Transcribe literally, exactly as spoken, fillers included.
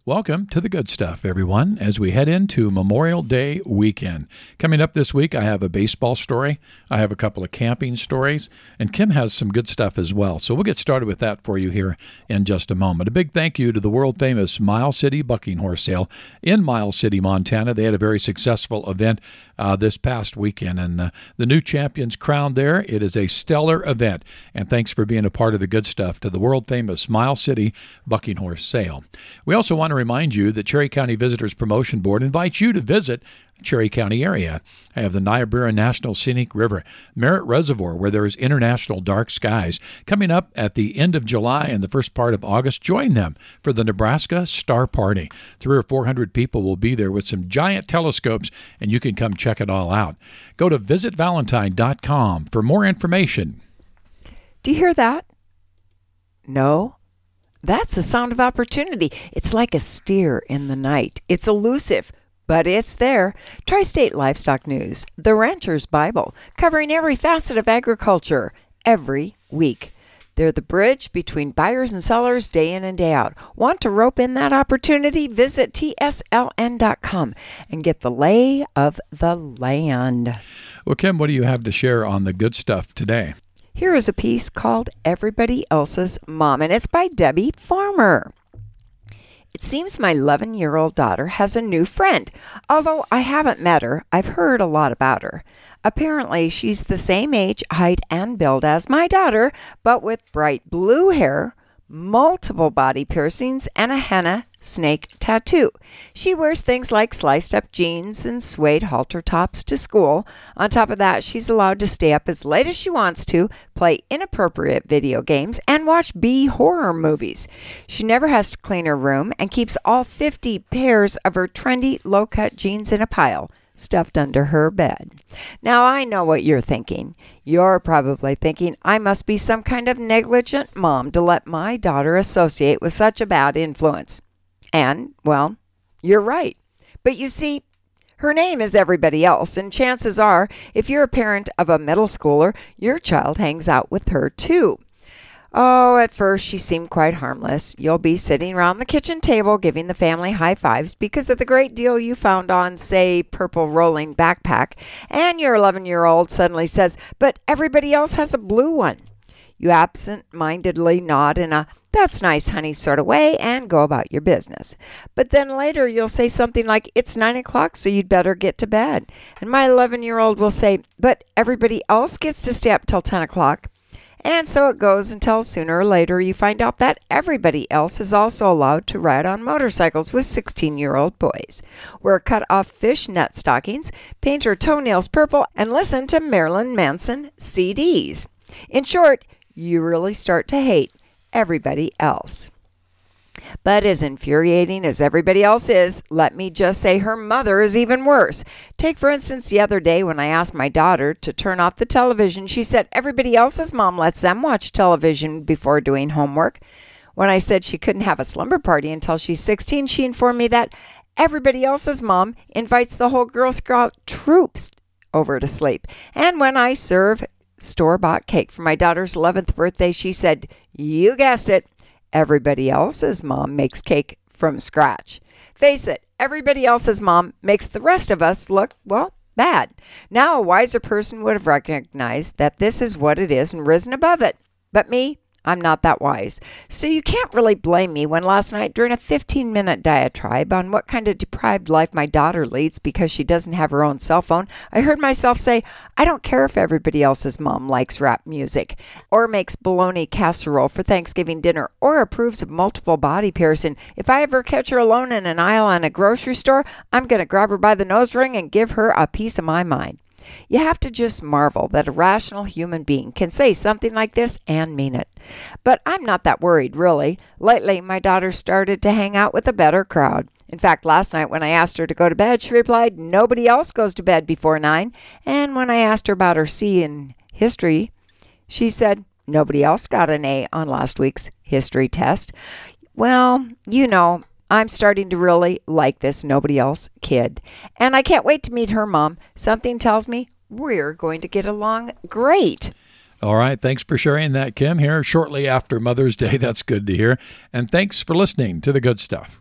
Welcome to the good stuff, everyone, as we head into Memorial Day weekend. Coming up this week, I have a baseball story. I have a couple of camping stories, and Kim has some good stuff as well. So we'll get started with that for you here in just a moment. A big thank you to the world-famous Miles City Bucking Horse Sale in Miles City, Montana. They had a very successful event uh, this past weekend, and uh, the new champion's crowned there. It is a stellar event, and thanks for being a part of the good stuff to the world-famous Miles City Bucking Horse Sale. We also want to remind you that Cherry County Visitors Promotion Board invites you to visit the Cherry County area. I have the Niobrara National Scenic River, Merritt Reservoir, where there is international dark skies. Coming up at the end of July and the first part of August, join them for the Nebraska Star Party. Three or four hundred people will be there with some giant telescopes, and you can come check it all out. Go to visit valentine dot com for more information. Do you hear that? No? That's the sound of opportunity. It's like a steer in the night. It's elusive, but it's there. Tri-State Livestock News, the Rancher's Bible, covering every facet of agriculture every week. They're the bridge between buyers and sellers day in and day out. Want to rope in that opportunity? Visit T S L N dot com and get the lay of the land. Well, Kim, what do you have to share on the good stuff today? Here is a piece called Everybody Else's Mom, and it's by Debbie Farmer. It seems my eleven-year-old daughter has a new friend. Although I haven't met her, I've heard a lot about her. Apparently, she's the same age, height, and build as my daughter, but with bright blue hair, multiple body piercings, and a henna snake tattoo. She wears things like sliced-up jeans and suede halter tops to school. On top of that, she's allowed to stay up as late as she wants to, play inappropriate video games, and watch B horror movies. She never has to clean her room and keeps all fifty pairs of her trendy low-cut jeans in a pile, stuffed under her bed. Now, I know what you're thinking. You're probably thinking, I must be some kind of negligent mom to let my daughter associate with such a bad influence. And, well, you're right. But you see, her name is Everybody Else, and chances are, if you're a parent of a middle schooler, your child hangs out with her too. Oh, at first she seemed quite harmless. You'll be sitting around the kitchen table giving the family high fives because of the great deal you found on, say, Purple Rolling Backpack, and your eleven-year-old suddenly says, but everybody else has a blue one. You absent-mindedly nod in a that's nice, honey sort of way and go about your business. But then later you'll say something like, it's nine o'clock, so you'd better get to bed. And my eleven-year-old will say, but everybody else gets to stay up till ten o'clock. And so it goes until sooner or later you find out that everybody else is also allowed to ride on motorcycles with sixteen-year-old boys, wear cut-off fishnet stockings, paint her toenails purple, and listen to Marilyn Manson C Ds. In short, you really start to hate everybody else. But as infuriating as everybody else is, let me just say her mother is even worse. Take, for instance, the other day when I asked my daughter to turn off the television, she said everybody else's mom lets them watch television before doing homework. When I said she couldn't have a slumber party until she's sixteen, she informed me that everybody else's mom invites the whole Girl Scout troops over to sleep. And when I serve store-bought cake for my daughter's eleventh birthday, she said, you guessed it, everybody else's mom makes cake from scratch. Face it, everybody else's mom makes the rest of us look, well, bad. Now a wiser person would have recognized that this is what it is and risen above it. But me, I'm not that wise. So you can't really blame me when last night, during a fifteen-minute diatribe on what kind of deprived life my daughter leads because she doesn't have her own cell phone, I heard myself say, I don't care if everybody else's mom likes rap music, or makes bologna casserole for Thanksgiving dinner, or approves of multiple body piercing. If I ever catch her alone in an aisle in a grocery store, I'm going to grab her by the nose ring and give her a piece of my mind. You have to just marvel that a rational human being can say something like this and mean it. But I'm not that worried, really. Lately, my daughter started to hang out with a better crowd. In fact, last night when I asked her to go to bed, she replied, nobody else goes to bed before nine. And when I asked her about her C in history, she said, nobody else got an A on last week's history test. Well, you know, I'm starting to really like this nobody else kid. And I can't wait to meet her mom. Something tells me we're going to get along great. All right. Thanks for sharing that, Kim, here shortly after Mother's Day. That's good to hear. And thanks for listening to The Good Stuff.